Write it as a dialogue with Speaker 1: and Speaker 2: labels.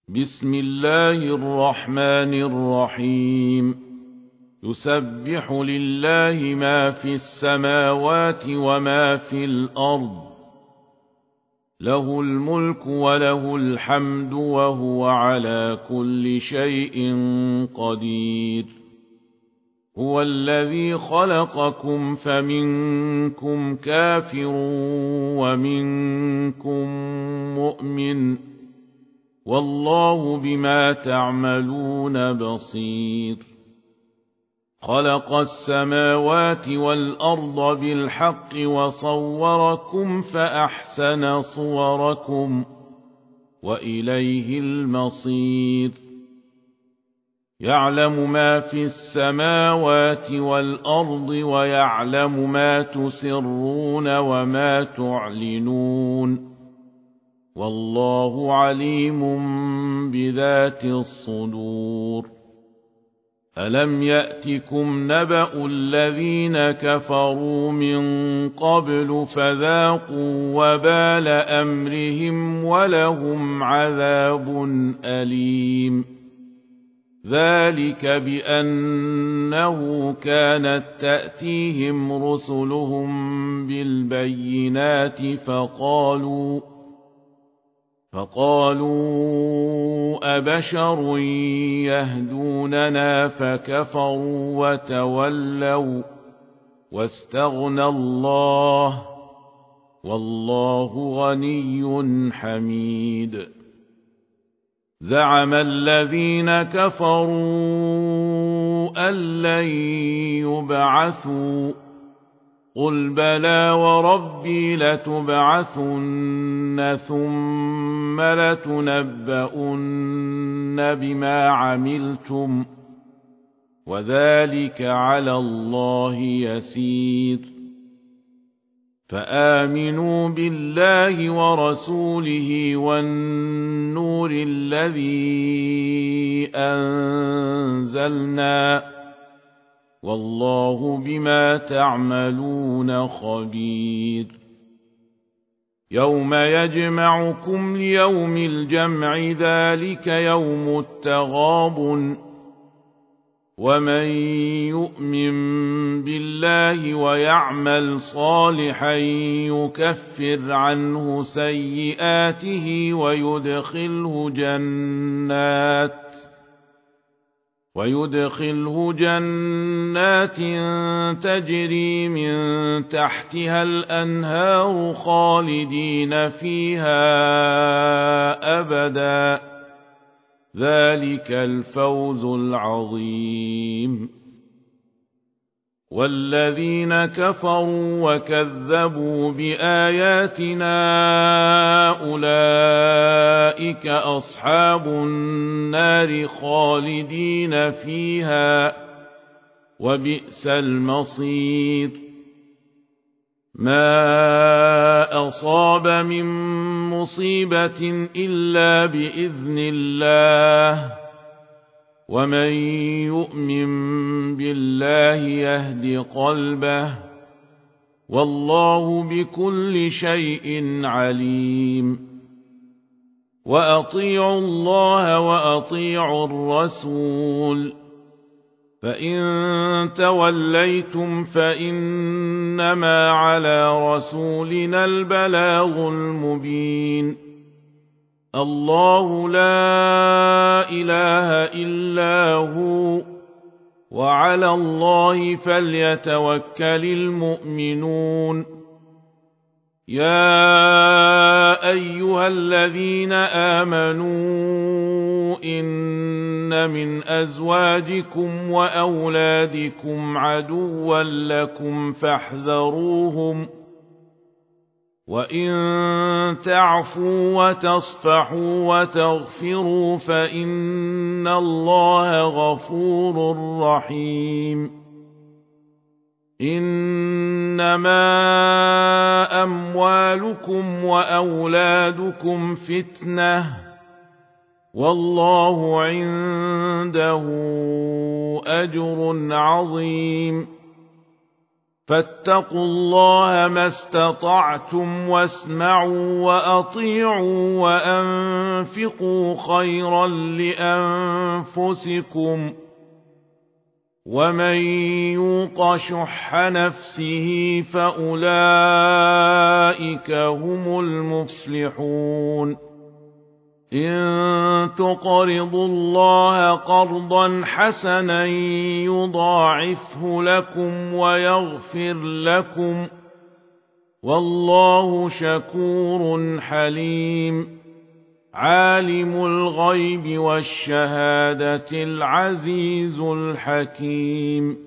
Speaker 1: بسم الله الرحمن الرحيم يسبح لله ما في السماوات وما في الأرض له الملك وله الحمد وهو على كل شيء قدير هو الذي خلقكم فمنكم كافر ومنكم مؤمن والله بما تعملون بصير خلق السماوات والأرض بالحق وصوركم فأحسن صوركم وإليه المصير يعلم ما في السماوات والأرض ويعلم ما تسرون وما تعلنون والله عليم بذات الصدور ألم يأتكم نبأ الذين كفروا من قبل فذاقوا وبال أمرهم ولهم عذاب أليم ذلك بأنه كانت تأتيهم رسلهم بالبينات فقالوا أبشر يهدوننا فكفروا وتولوا واستغنى الله والله غني حميد زعم الذين كفروا أن لن يبعثوا قل بلى وربي لتبعثن ثم لتنبؤن بما عملتم وذلك على الله يسير فآمنوا بالله ورسوله والنور الذي أنزلنا والله بما تعملون خبير يوم يجمعكم ليوم الجمع ذلك يوم التغابن ومن يؤمن بالله ويعمل صالحا يكفر عنه سيئاته ويدخله جنات تجري من تحتها الأنهار خالدين فيها أبدا ذلك الفوز العظيم والذين كفروا وكذبوا بآياتنا أولئك أصحاب النار خالدين فيها وبئس المصير ما أصاب من مصيبة إلا بإذن الله ومن يؤمن بالله يهد قلبه والله بكل شيء عليم وأطيعوا الله وأطيعوا الرسول فإن توليتم فإنما على رسولنا البلاغ المبين الله لا إله إلا هو وعلى الله فليتوكل المؤمنون يا أيها الذين آمنوا إن من أزواجكم وأولادكم عدوا لكم فاحذروهم وإن تعفوا وتصفحوا وتغفروا فإن الله غفور رحيم إنما أموالكم وأولادكم فتنة والله عنده أجر عظيم فاتقوا الله ما استطعتم واسمعوا وأطيعوا وأنفقوا خيرا لأنفسكم ومن يوق شح نفسه فأولئك هم المفلحون إن تقرضوا الله قرضا حسنا يضاعفه لكم ويغفر لكم والله شكور حليم عالم الغيب والشهادة العزيز الحكيم